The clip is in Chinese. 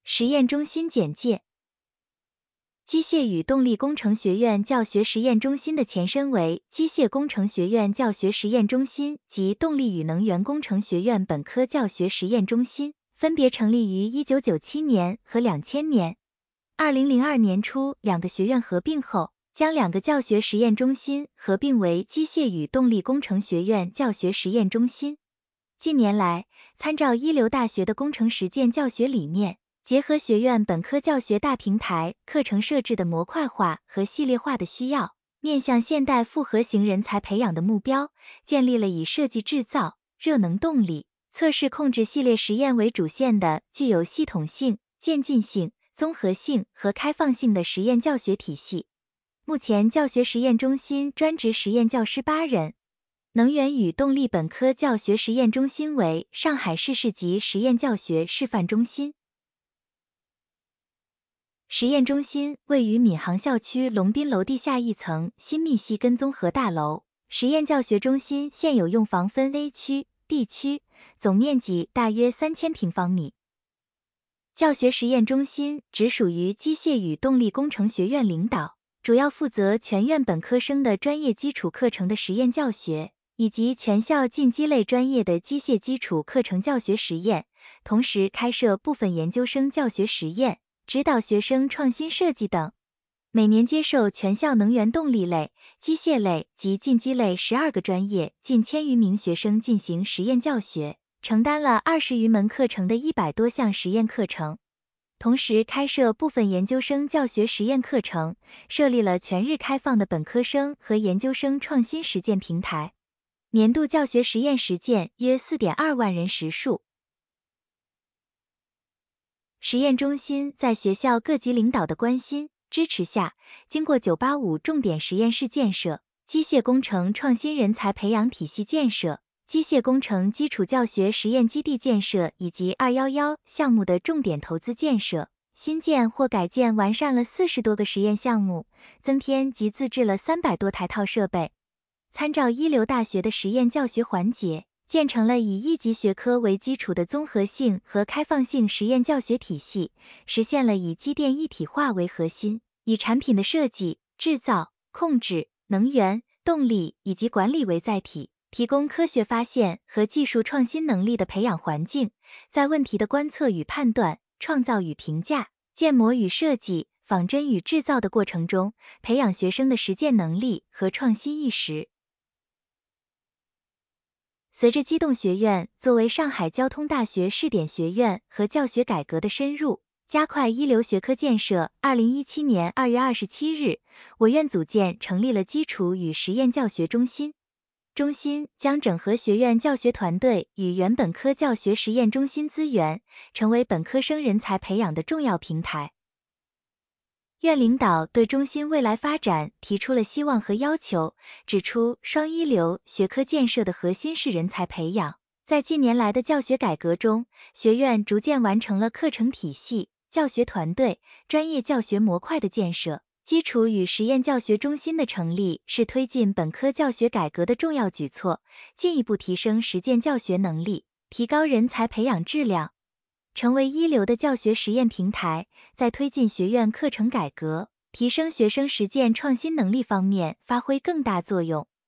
实验中心简介。机械与动力工程学院教学实验中心的前身为机械工程学院教学实验中心及动力与能源工程学院本科教学实验中心，分别成立于1997年和2000年。2002年初，两个学院合并后，将两个教学实验中心合并为机械与动力工程学院教学实验中心。近年来，参照一流大学的工程实践教学理念，结合学院本科教学大平台课程设置的模块化和系列化的需要，面向现代复合型人才培养的目标，建立了以设计制造、热能动力、测试控制系列实验为主线的具有系统性、渐进性、综合性和开放性的实验教学体系。目前教学实验中心专职实验教师8人。能源与动力本科教学实验中心为上海市市级实验教学示范中心。实验中心位于闵行校区龙斌楼地下一层新密西根综合大楼。实验教学中心现有用房分 A 区、B 区，总面积大约3000平方米。教学实验中心直属于机械与动力工程学院领导，主要负责全院本科生的专业基础课程的实验教学，以及全校进机类专业的机械基础课程教学实验，同时开设部分研究生教学实验，指导学生创新设计等。每年接受全校能源动力类、机械类及进机类12个专业近1000余名学生进行实验教学，承担了20余门课程的100多项实验课程。同时开设部分研究生教学实验课程，设立了全日开放的本科生和研究生创新实践平台。年度教学实验实践约4.2万人时数。实验中心在学校各级领导的关心支持下，经过985重点实验室建设、机械工程创新人才培养体系建设、机械工程基础教学实验基地建设以及211项目的重点投资建设，新建或改建完善了40多个实验项目，增添及自制了300多台套设备。参照一流大学的实验教学环节，建成了以一级学科为基础的综合性和开放性实验教学体系，实现了以机电一体化为核心，以产品的设计、制造、控制、能源、动力以及管理为载体，提供科学发现和技术创新能力的培养环境，在问题的观测与判断、创造与评价、建模与设计、仿真与制造的过程中，培养学生的实践能力和创新意识。随着机动学院作为上海交通大学试点学院和教学改革的深入，加快一流学科建设，2017年2月27日，我院组建成立了基础与实验教学中心。中心将整合学院教学团队与原本科教学实验中心资源，成为本科生人才培养的重要平台。院领导对中心未来发展提出了希望和要求，指出双一流学科建设的核心是人才培养。在近年来的教学改革中，学院逐渐完成了课程体系、教学团队、专业教学模块的建设。基础与实验教学中心的成立是推进本科教学改革的重要举措，进一步提升实践教学能力，提高人才培养质量。成为一流的教学实验平台，在推进学院课程改革、提升学生实践创新能力方面发挥更大作用。